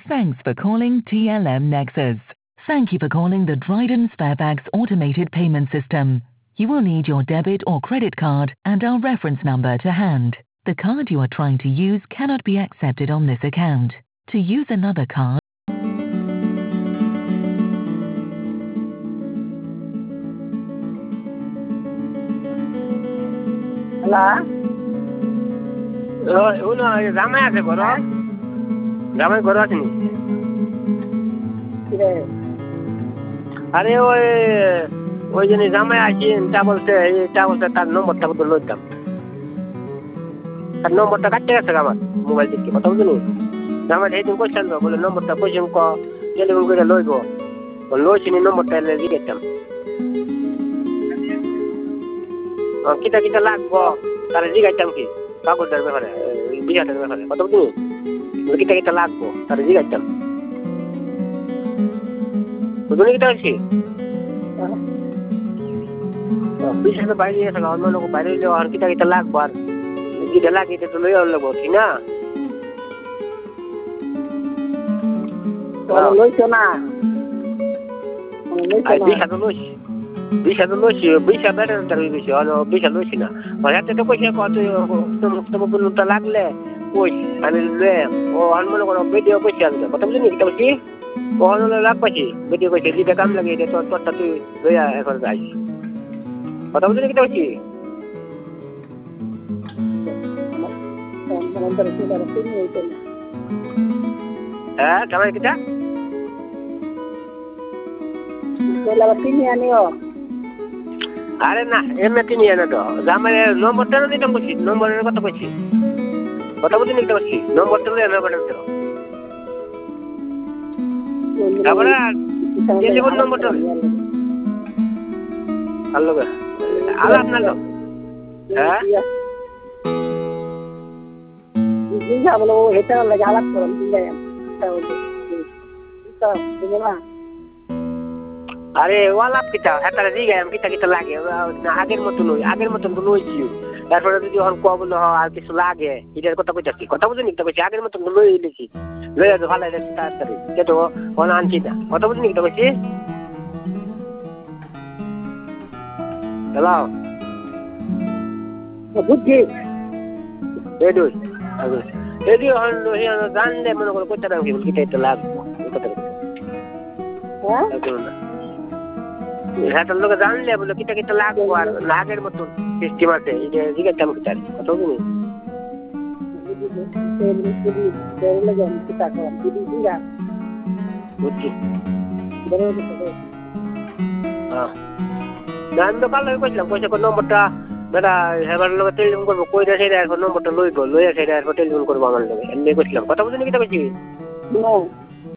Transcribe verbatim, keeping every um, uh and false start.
Thanks for calling T L M Nexus. Thank you for calling the Dryden Sparebags automated payment system. You will need your debit or credit card and our reference number to hand. The card you are trying to use cannot be accepted on this account. To use another card, Hello? 어, 오늘 라마야세 걸어? 라마야 걸어왔니? 그래. আরে ওই ওই জন্য জামাই আসি তা বলছে তা বলছে তার নম্বরটা কত লইতাম তার নম্বরটা কাটতে গেছে আমার মোবাইল থেকে কথা বুঝলি জামাই এইদিন কোশ্চেন বলে নম্বরটা কোশ্চেন ক টেলিফোন করে লইব লইছিনি নম্বরটা এলে দিয়ে দিতাম কিতা কিতা লাগবো তার জিগাইতাম কি কাগজের ব্যাপারে বিহাটের ব্যাপারে কথা বুঝলি কিতা কিতা লাগবো তার জিগাইতাম বুঝলি কিতা হয়েছি বিশাল বাইরে গেছে অন্য লোক বাইরে গেলে আর কিতা কিতা লাগবো আর যেটা লাগে এটা তো লই আর লাগবো ঠিক না লইছো না বিশা তো লইছি বিশা তো লইছি বিশা বেড়ে তার বেশি বিশা লইছি না আর হাতে তো কইছে কত তোমার লাগলে কই আমি লয়ে ও আর মনে করো ভিডিও কইছি আমি কথা বুঝলি কিতা বলছি ও হলো লাগবাছি ভিডিও কইছে যেটা কাম লাগে এটা তোর তোরটা তুই লইয়া এখন যাই কথা বুঝলি কিতা বলছি হ্যাঁ কেমন কিতা কিনে আনিও আরে না এমনি কিনে আনো তো জামাই নম্বরটা দিতাম বলছি নম্বরের কথা বলছি কথা বুঝলি কিতা বলছি নম্বরটা লইয়া নম্বরটা দিতে তারপরে টেলিফোন নম্বরটা হ্যালো আর আপনার লোক হ্যাঁ বলো এটা লাগে আলাপ করলাম আরে ওয়ালাপ কিতা একটা জিগাই কিতা কিতা লাগে আগের মতন নই আগের মতন তো লইছি তারপরে যদি এখন কব বলো আর কিছু লাগে এটার কথা কইতাছি কথা বুঝলি কিতা কইছি আগের মতন লই লিখি লইয়া তো ভালো লাগছে তাড়াতাড়ি যেটো কোন আনছি না কথা বুঝলি কিতা কইছি হ্যালো বুঝছি এই দুই এই দুই জানলে মনে করো কোথা নাম কি কিতা এটা লাগবো কথা হ্যাঁ হ্যাঁ তোর লোক জানলে বলো কিতা কিতা লাগবো আর আগের মতন সিস্টেম আছে এটা জিজ্ঞাসা কেমন চাই কথা বুঝলি বুঝছি হ্যাঁ আমি তো কাল কইছিলাম কইছে নম্বরটা দাদা হেবার লোক টেলিফোন করবো কইরা সেটা এখন নম্বরটা লইব লইয়া সেটা এখন টেলিফোন করবো আমার লোক এমনি কইছিলাম কথা বুঝলি কিতা কইছি